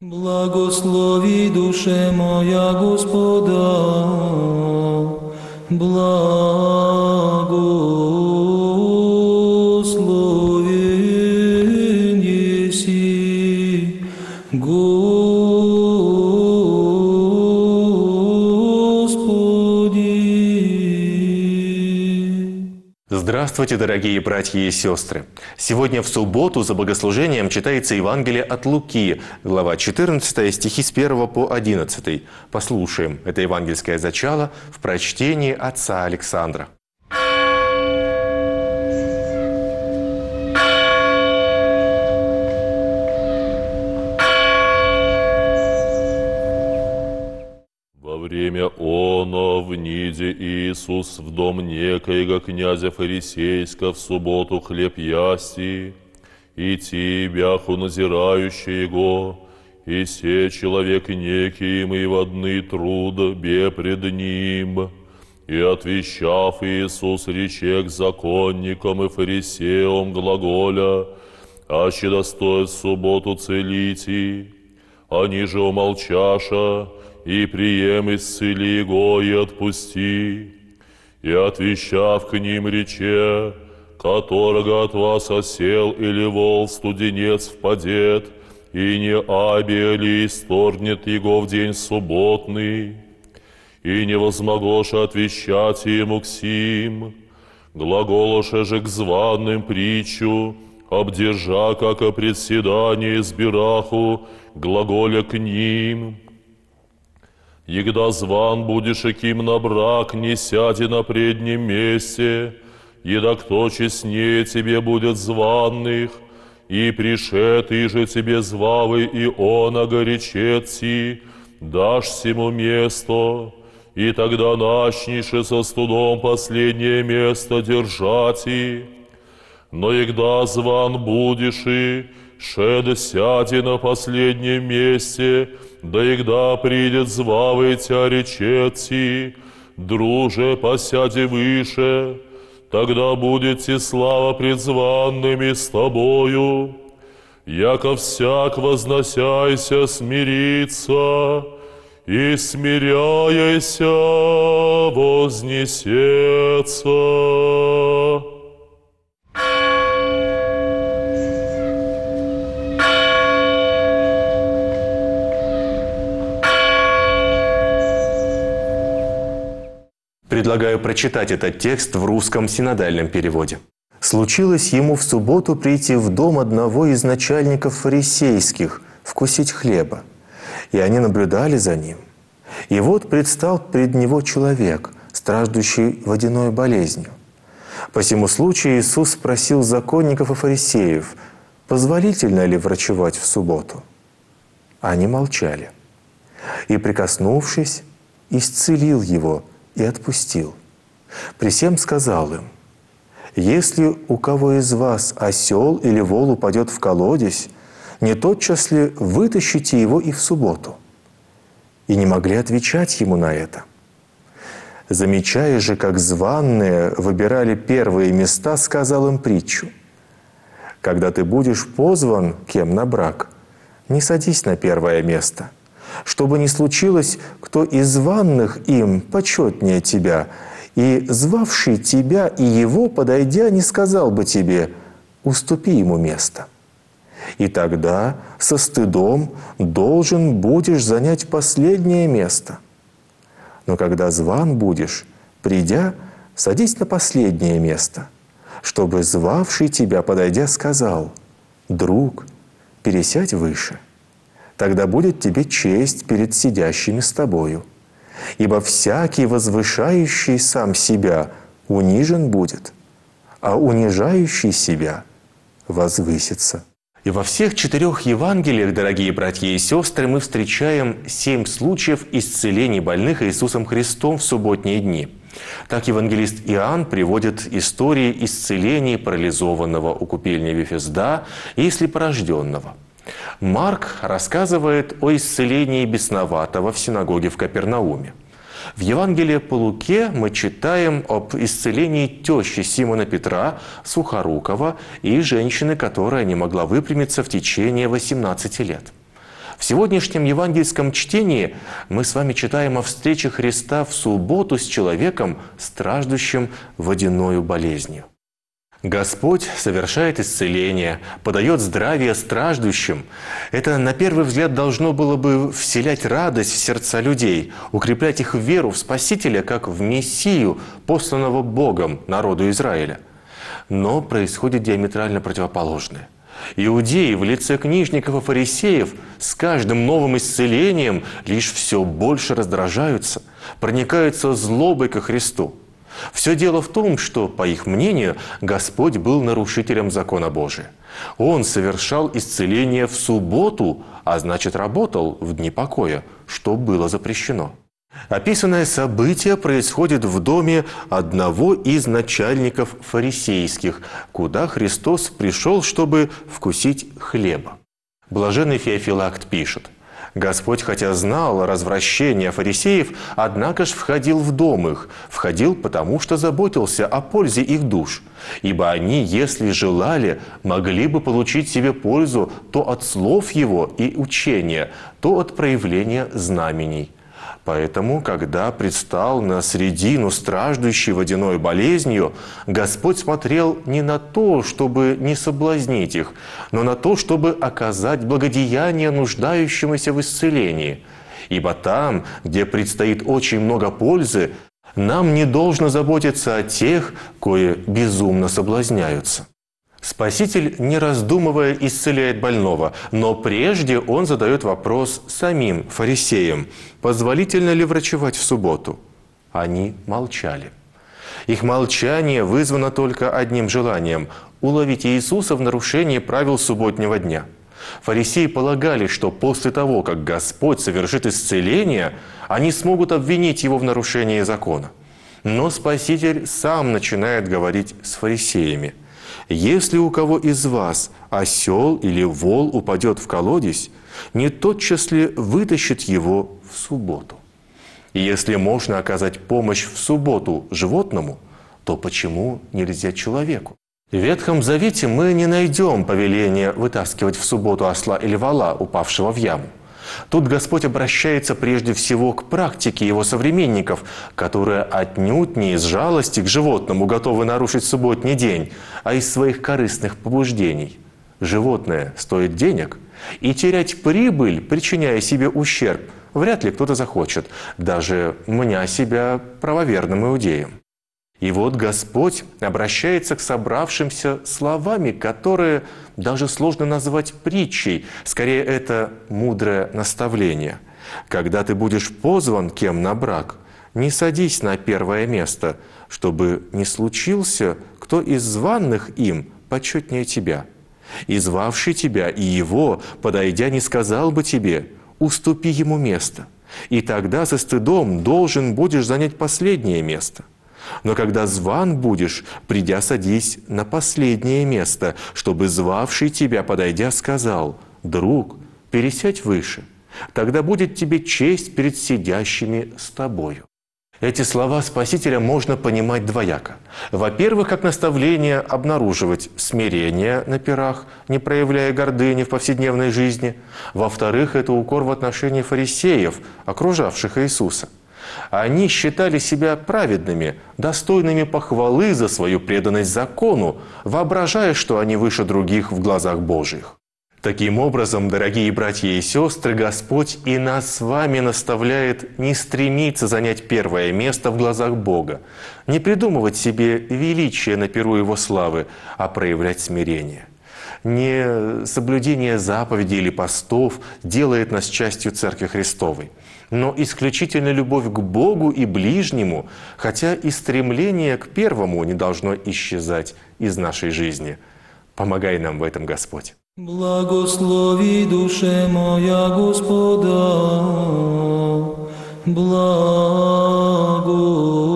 Благослови, душе моя, Господа, благословен еси, Господи. Здравствуйте, дорогие братья и сестры! Сегодня в субботу за богослужением читается Евангелие от Луки, глава 14, стихи с 1 по 11. Послушаем это евангельское зачало в прочтении отца Александра. Во время оно вниде Иисус в дом некоего князя фарисейска в субботу хлеб ясти, и бяху назирающий его, и се человек некий и водный труд бе пред ним. И отвещав Иисус рече к законникам и фарисеям глаголя, аще достоит субботу целити, они же умолчаша, и прием исцели его и отпусти. И отвещав к ним рече, которого от вас осел или вол студенец впадет, и не абия ли исторгнет его в день субботный, и не возмогоша отвещать ему к сим, глаголоша же к званым притчу, обдержа, как о председании избираху, глаголя к ним. Егда зван будешь яким на брак, не сяди на преднем месте, еда кто честнее тебе будет званных, и пришед же тебе звавый, и он огоречет си, дашь сему место, и тогда начнешь со студом последнее место держать. Но егда зван будешь и шед сяди на последнем месте, да егда придет звавый тя речети, друже, посяди выше, тогда будет и слава пред званными с тобою. Яко всяк возносяйся смирится, и смиряйся вознесется. Предлагаю прочитать этот текст в русском синодальном переводе. «Случилось ему в субботу прийти в дом одного из начальников фарисейских, вкусить хлеба. И они наблюдали за ним. И вот предстал пред него человек, страждущий водяной болезнью. По сему случаю Иисус спросил законников и фарисеев, позволительно ли врачевать в субботу. Они молчали. И, прикоснувшись, исцелил его и отпустил. При сем сказал им, если у кого из вас осел или вол упадет в колодезь, не тотчас ли вытащите его и в субботу? И не могли отвечать ему на это. Замечая же, как званные выбирали первые места, сказал им притчу. Когда ты будешь позван кем на брак, не садись на первое место, чтобы не случилось, кто из званных им почетнее тебя, и звавший тебя и его, подойдя, не сказал бы тебе, уступи ему место. И тогда со стыдом должен будешь занять последнее место. Но когда зван будешь, придя, садись на последнее место, чтобы звавший тебя, подойдя, сказал, друг, пересядь выше. Тогда будет тебе честь перед сидящими с тобою. Ибо всякий, возвышающий сам себя, унижен будет, а унижающий себя возвысится». И во всех 4 Евангелиях, дорогие братья и сестры, мы встречаем 7 случаев исцелений больных Иисусом Христом в субботние дни. Так евангелист Иоанн приводит истории исцелений парализованного у купельни Вифезда и слепорожденного. Марк рассказывает о исцелении бесноватого в синагоге в Капернауме. В Евангелии по Луке мы читаем об исцелении тещи Симона Петра, сухорукого, и женщины, которая не могла выпрямиться в течение 18 лет. В сегодняшнем евангельском чтении мы с вами читаем о встрече Христа в субботу с человеком, страждущим водяною болезнью. Господь совершает исцеление, подает здравие страждущим. Это, на первый взгляд, должно было бы вселять радость в сердца людей, укреплять их веру в Спасителя, как в Мессию, посланного Богом народу Израиля. Но происходит диаметрально противоположное. Иудеи в лице книжников и фарисеев с каждым новым исцелением лишь все больше раздражаются, проникаются злобой ко Христу. Все дело в том, что, по их мнению, Господь был нарушителем закона Божия. Он совершал исцеление в субботу, а значит работал в дни покоя, что было запрещено. Описанное событие происходит в доме одного из начальников фарисейских, куда Христос пришел, чтобы вкусить хлеба. Блаженный Феофилакт пишет: «Господь, хотя знал развращение фарисеев, однако ж входил в дом их, входил потому, что заботился о пользе их душ. Ибо они, если желали, могли бы получить себе пользу то от слов его и учения, то от проявления знамений». Поэтому, когда предстал на средину страждущей водяной болезнью, Господь смотрел не на то, чтобы не соблазнить их, но на то, чтобы оказать благодеяние нуждающемуся в исцелении. Ибо там, где предстоит очень много пользы, нам не должно заботиться о тех, кои безумно соблазняются. Спаситель, не раздумывая, исцеляет больного, но прежде он задает вопрос самим фарисеям: позволительно ли врачевать в субботу? Они молчали. Их молчание вызвано только одним желанием – уловить Иисуса в нарушении правил субботнего дня. Фарисеи полагали, что после того, как Господь совершит исцеление, они смогут обвинить Его в нарушении закона. Но Спаситель сам начинает говорить с фарисеями: «Если у кого из вас осел или вол упадет в колодезь, не тотчас ли вытащит его в субботу? И если можно оказать помощь в субботу животному, то почему нельзя человеку?» В Ветхом Завете мы не найдем повеления вытаскивать в субботу осла или вола, упавшего в яму. Тут Господь обращается прежде всего к практике Его современников, которые отнюдь не из жалости к животному готовы нарушить субботний день, а из своих корыстных побуждений. Животное стоит денег, и терять прибыль, причиняя себе ущерб, вряд ли кто-то захочет, даже мня себя правоверным иудеем. И вот Господь обращается к собравшимся словами, которые даже сложно назвать притчей. Скорее, это мудрое наставление. Когда ты будешь позван кем на брак, не садись на первое место, чтобы не случился кто из званных им почетнее тебя. И звавший тебя и его, подойдя, не сказал бы тебе: уступи ему место. И тогда со стыдом должен будешь занять последнее место. Но когда зван будешь, придя, садись на последнее место, чтобы звавший тебя, подойдя, сказал: друг, пересядь выше. Тогда будет тебе честь перед сидящими с тобою. Эти слова Спасителя можно понимать двояко. Во-первых, как наставление обнаруживать смирение на пирах, не проявляя гордыни в повседневной жизни. Во-вторых, это укор в отношении фарисеев, окружавших Иисуса. Они считали себя праведными, достойными похвалы за свою преданность закону, воображая, что они выше других в глазах Божьих. Таким образом, дорогие братья и сестры, Господь и нас с вами наставляет не стремиться занять первое место в глазах Бога, не придумывать себе величие на перу Его славы, а проявлять смирение. Не соблюдение заповедей или постов делает нас частью Церкви Христовой, но исключительно любовь к Богу и ближнему, хотя и стремление к первому не должно исчезать из нашей жизни. Помогай нам в этом, Господь. Благослови душе моя Господа, благо.